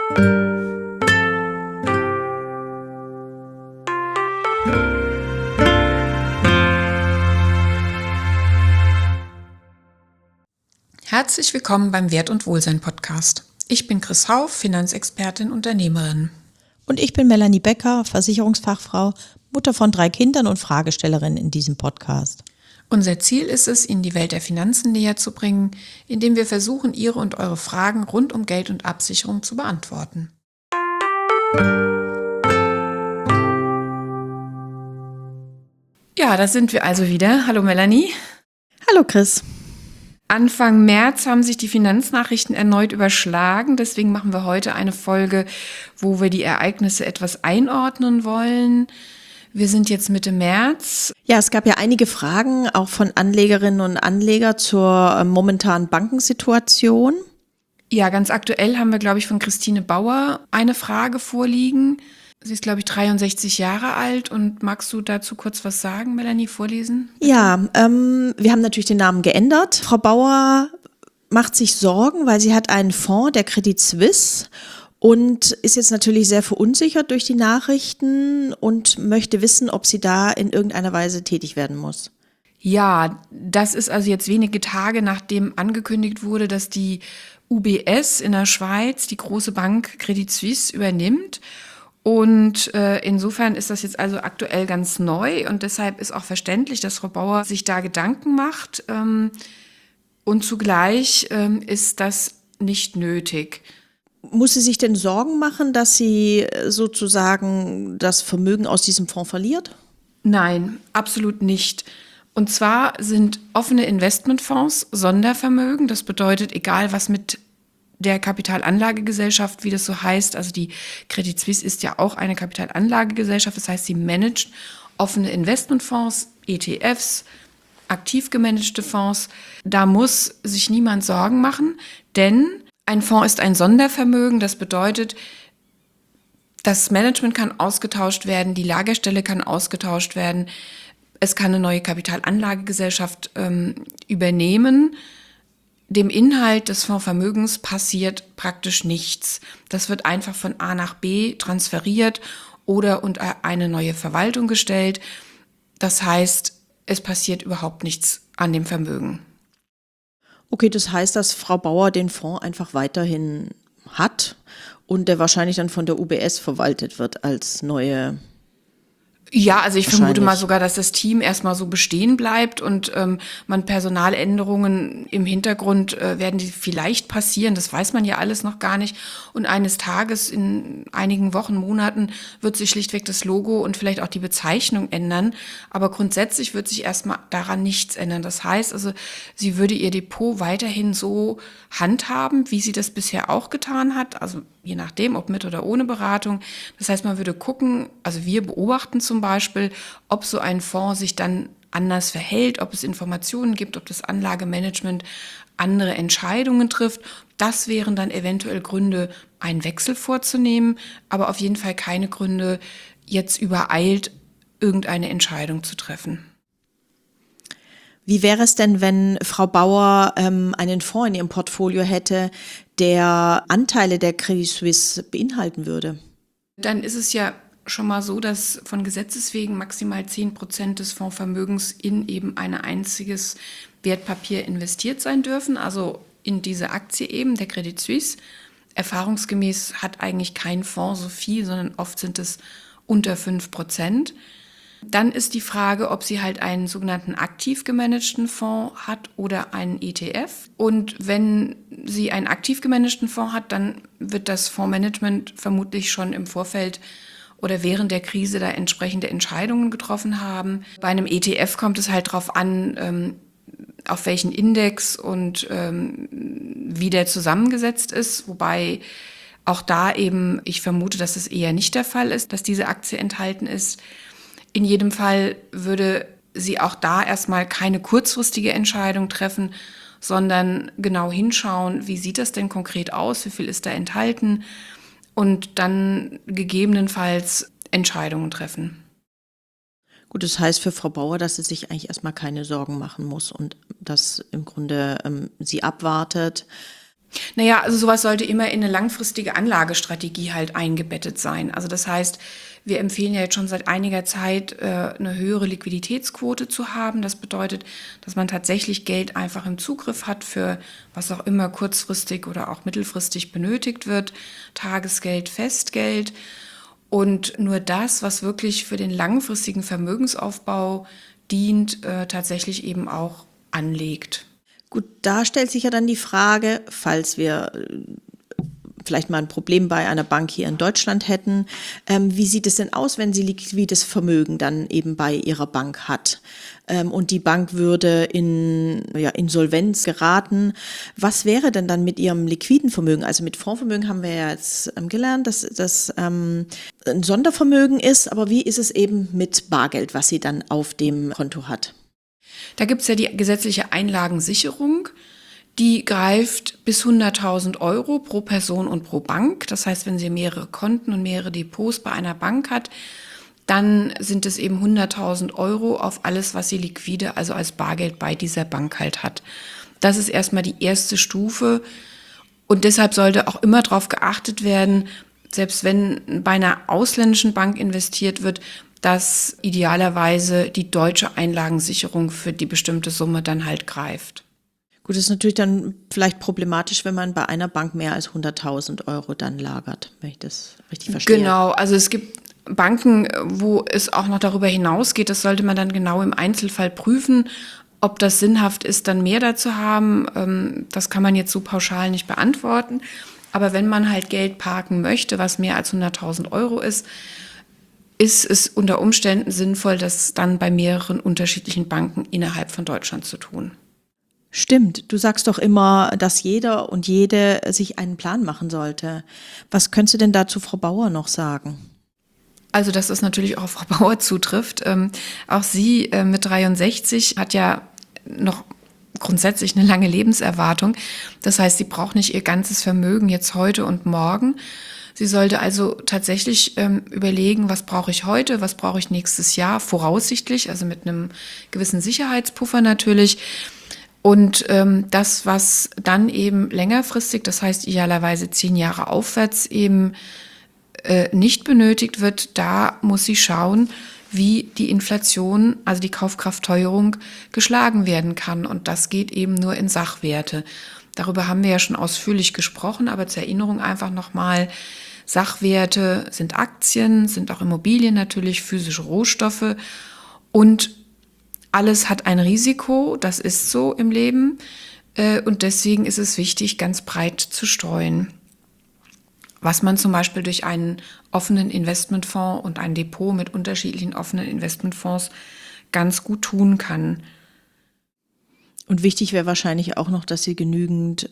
Herzlich willkommen beim Wert- und Wohlsein-Podcast. Ich bin Chris Hauff, Finanzexpertin, Unternehmerin. Und ich bin Melanie Becker, Versicherungsfachfrau, Mutter von 3 Kindern und Fragestellerin in diesem Podcast. Unser Ziel ist es, Ihnen die Welt der Finanzen näher zu bringen, indem wir versuchen, Ihre und eure Fragen rund um Geld und Absicherung zu beantworten. Ja, da sind wir also wieder. Hallo Melanie. Hallo Chris. Anfang März haben sich die Finanznachrichten erneut überschlagen. Deswegen machen wir heute eine Folge, wo wir die Ereignisse etwas einordnen wollen. Wir sind jetzt Mitte März. Ja, es gab ja einige Fragen, auch von Anlegerinnen und Anlegern zur momentanen Bankensituation. Ja, ganz aktuell haben wir, glaube ich, von Christine Bauer eine Frage vorliegen. Sie ist, glaube ich, 63 Jahre alt. Und magst du dazu kurz was sagen, Melanie, vorlesen? Bitte? Ja, wir haben natürlich den Namen geändert. Frau Bauer macht sich Sorgen, weil sie hat einen Fonds, der Credit Suisse, und ist jetzt natürlich sehr verunsichert durch die Nachrichten und möchte wissen, ob sie da in irgendeiner Weise tätig werden muss. Ja, das ist also jetzt wenige Tage, nachdem angekündigt wurde, dass die UBS in der Schweiz die große Bank Credit Suisse übernimmt. Und insofern ist das jetzt also aktuell ganz neu und deshalb ist auch verständlich, dass Frau Bauer sich da Gedanken macht. Und zugleich ist das nicht nötig. Muss sie sich denn Sorgen machen, dass sie sozusagen das Vermögen aus diesem Fonds verliert? Nein, absolut nicht. Und zwar sind offene Investmentfonds Sondervermögen. Das bedeutet, egal was mit der Kapitalanlagegesellschaft, wie das so heißt, also die Credit Suisse ist ja auch eine Kapitalanlagegesellschaft, das heißt, sie managt offene Investmentfonds, ETFs, aktiv gemanagte Fonds. Da muss sich niemand Sorgen machen, denn ein Fonds ist ein Sondervermögen, das bedeutet, das Management kann ausgetauscht werden, die Lagerstelle kann ausgetauscht werden, es kann eine neue Kapitalanlagegesellschaft übernehmen. Dem Inhalt des Fondsvermögens passiert praktisch nichts. Das wird einfach von A nach B transferiert oder unter eine neue Verwaltung gestellt. Das heißt, es passiert überhaupt nichts an dem Vermögen. Okay, das heißt, dass Frau Bauer den Fonds einfach weiterhin hat und der wahrscheinlich dann von der UBS verwaltet wird als neue. Ja, also ich vermute mal sogar, dass das Team erstmal so bestehen bleibt und man Personaländerungen im Hintergrund werden die vielleicht passieren, das weiß man ja alles noch gar nicht. Und eines Tages, in einigen Wochen, Monaten, wird sich schlichtweg das Logo und vielleicht auch die Bezeichnung ändern. Aber grundsätzlich wird sich erstmal daran nichts ändern. Das heißt also, sie würde ihr Depot weiterhin so handhaben, wie sie das bisher auch getan hat. Also je nachdem, ob mit oder ohne Beratung. Das heißt, man würde gucken, also wir beobachten zum Beispiel, ob so ein Fonds sich dann anders verhält, ob es Informationen gibt, ob das Anlagemanagement andere Entscheidungen trifft. Das wären dann eventuell Gründe, einen Wechsel vorzunehmen, aber auf jeden Fall keine Gründe, jetzt übereilt irgendeine Entscheidung zu treffen. Wie wäre es denn, wenn Frau Bauer einen Fonds in ihrem Portfolio hätte, der Anteile der Credit Suisse beinhalten würde? Dann ist es ja schon mal so, dass von Gesetzes wegen maximal 10% des Fondsvermögens in eben ein einziges Wertpapier investiert sein dürfen, also in diese Aktie eben, der Credit Suisse. Erfahrungsgemäß hat eigentlich kein Fonds so viel, sondern oft sind es unter 5%. Dann ist die Frage, ob sie halt einen sogenannten aktiv gemanagten Fonds hat oder einen ETF. Und wenn sie einen aktiv gemanagten Fonds hat, dann wird das Fondsmanagement vermutlich schon im Vorfeld oder während der Krise da entsprechende Entscheidungen getroffen haben. Bei einem ETF kommt es halt drauf an, auf welchen Index und wie der zusammengesetzt ist, wobei auch da eben, ich vermute, dass es eher nicht der Fall ist, dass diese Aktie enthalten ist. In jedem Fall würde sie auch da erstmal keine kurzfristige Entscheidung treffen, sondern genau hinschauen, wie sieht das denn konkret aus, wie viel ist da enthalten und dann gegebenenfalls Entscheidungen treffen. Gut, das heißt für Frau Bauer, dass sie sich eigentlich erstmal keine Sorgen machen muss und dass im Grunde sie abwartet. Naja, also sowas sollte immer in eine langfristige Anlagestrategie halt eingebettet sein. Also das heißt, wir empfehlen ja jetzt schon seit einiger Zeit, eine höhere Liquiditätsquote zu haben. Das bedeutet, dass man tatsächlich Geld einfach im Zugriff hat für was auch immer kurzfristig oder auch mittelfristig benötigt wird. Tagesgeld, Festgeld. Und nur das, was wirklich für den langfristigen Vermögensaufbau dient, tatsächlich eben auch anlegt. Gut, da stellt sich ja dann die Frage, falls wir vielleicht mal ein Problem bei einer Bank hier in Deutschland hätten, wie sieht es denn aus, wenn sie liquides Vermögen dann eben bei ihrer Bank hat und die Bank würde in Insolvenz geraten? Was wäre denn dann mit ihrem liquiden Vermögen? Also mit Fondsvermögen haben wir ja jetzt gelernt, dass das ein Sondervermögen ist, aber wie ist es eben mit Bargeld, was sie dann auf dem Konto hat? Da gibt es ja die gesetzliche Einlagensicherung, die greift bis 100.000 Euro pro Person und pro Bank. Das heißt, wenn sie mehrere Konten und mehrere Depots bei einer Bank hat, dann sind es eben 100.000 Euro auf alles, was sie liquide, also als Bargeld bei dieser Bank halt hat. Das ist erstmal die erste Stufe und deshalb sollte auch immer darauf geachtet werden, selbst wenn bei einer ausländischen Bank investiert wird, dass idealerweise die deutsche Einlagensicherung für die bestimmte Summe dann halt greift. Gut, das ist natürlich dann vielleicht problematisch, wenn man bei einer Bank mehr als 100.000 Euro dann lagert, wenn ich das richtig verstehe. Genau, also es gibt Banken, wo es auch noch darüber hinausgeht. Das sollte man dann genau im Einzelfall prüfen, ob das sinnhaft ist, dann mehr dazu haben. Das kann man jetzt so pauschal nicht beantworten. Aber wenn man halt Geld parken möchte, was mehr als 100.000 Euro ist es unter Umständen sinnvoll, das dann bei mehreren unterschiedlichen Banken innerhalb von Deutschland zu tun. Stimmt, du sagst doch immer, dass jeder und jede sich einen Plan machen sollte. Was könntest du denn dazu Frau Bauer noch sagen? Also, dass das natürlich auch auf Frau Bauer zutrifft. Auch sie mit 63 hat ja noch grundsätzlich eine lange Lebenserwartung. Das heißt, sie braucht nicht ihr ganzes Vermögen jetzt heute und morgen. Sie sollte also tatsächlich überlegen, was brauche ich heute, was brauche ich nächstes Jahr, voraussichtlich, also mit einem gewissen Sicherheitspuffer natürlich. Und das, was dann eben längerfristig, das heißt idealerweise 10 Jahre aufwärts eben nicht benötigt wird, da muss sie schauen, wie die Inflation, also die Kaufkraftteuerung, geschlagen werden kann. Und das geht eben nur in Sachwerte. Darüber haben wir ja schon ausführlich gesprochen, aber zur Erinnerung einfach nochmal, Sachwerte sind Aktien, sind auch Immobilien natürlich, physische Rohstoffe und alles hat ein Risiko, das ist so im Leben und deswegen ist es wichtig, ganz breit zu streuen. Was man zum Beispiel durch einen offenen Investmentfonds und ein Depot mit unterschiedlichen offenen Investmentfonds ganz gut tun kann. Und wichtig wäre wahrscheinlich auch noch, dass sie genügend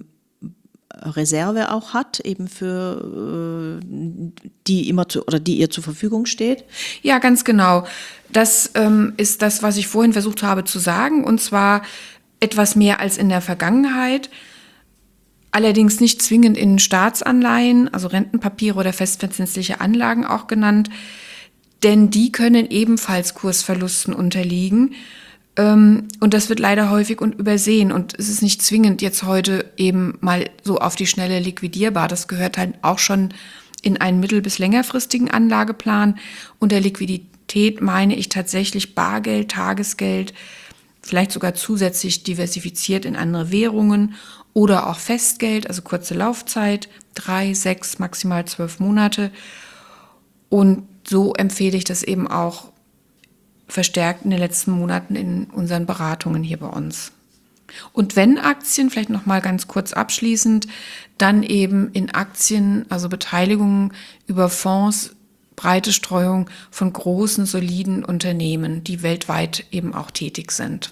Reserve auch hat, eben für die ihr zur Verfügung steht. Ja, ganz genau. Das ist das, was ich vorhin versucht habe zu sagen, und zwar etwas mehr als in der Vergangenheit. Allerdings nicht zwingend in Staatsanleihen, also Rentenpapiere oder festverzinsliche Anlagen auch genannt, denn die können ebenfalls Kursverlusten unterliegen. Und das wird leider häufig übersehen. Und es ist nicht zwingend jetzt heute eben mal so auf die Schnelle liquidierbar. Das gehört halt auch schon in einen mittel- bis längerfristigen Anlageplan. Unter Liquidität meine ich tatsächlich Bargeld, Tagesgeld, vielleicht sogar zusätzlich diversifiziert in andere Währungen oder auch Festgeld, also kurze Laufzeit, 3, 6, maximal 12 Monate. Und so empfehle ich das eben auch verstärkt in den letzten Monaten in unseren Beratungen hier bei uns. Und wenn Aktien, vielleicht noch mal ganz kurz abschließend, dann eben in Aktien, also Beteiligungen über Fonds, breite Streuung von großen, soliden Unternehmen, die weltweit eben auch tätig sind.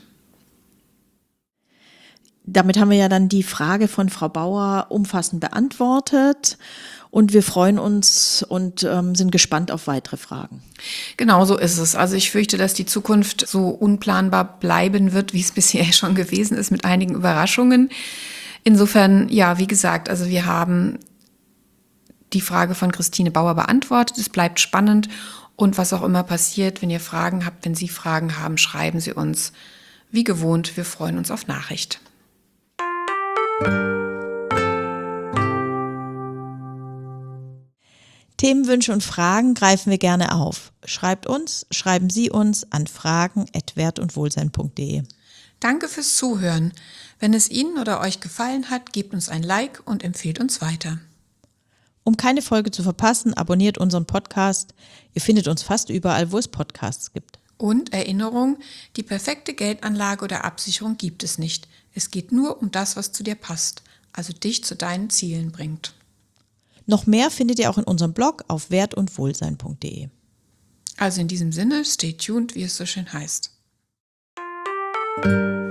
Damit haben wir ja dann die Frage von Frau Bauer umfassend beantwortet und wir freuen uns und sind gespannt auf weitere Fragen. Genau so ist es. Also ich fürchte, dass die Zukunft so unplanbar bleiben wird, wie es bisher schon gewesen ist, mit einigen Überraschungen. Insofern, ja, wie gesagt, also wir haben die Frage von Christine Bauer beantwortet. Es bleibt spannend und was auch immer passiert, wenn ihr Fragen habt, wenn Sie Fragen haben, schreiben Sie uns. Wie gewohnt, wir freuen uns auf Nachricht. Themenwünsche und Fragen greifen wir gerne auf. Schreiben Sie uns an fragen@wertundwohlsein.de. Danke fürs Zuhören. Wenn es Ihnen oder euch gefallen hat, gebt uns ein Like und empfehlt uns weiter. Um keine Folge zu verpassen, abonniert unseren Podcast. Ihr findet uns fast überall, wo es Podcasts gibt. Und Erinnerung, die perfekte Geldanlage oder Absicherung gibt es nicht. Es geht nur um das, was zu dir passt, also dich zu deinen Zielen bringt. Noch mehr findet ihr auch in unserem Blog auf wertundwohlsein.de. Also in diesem Sinne, stay tuned, wie es so schön heißt.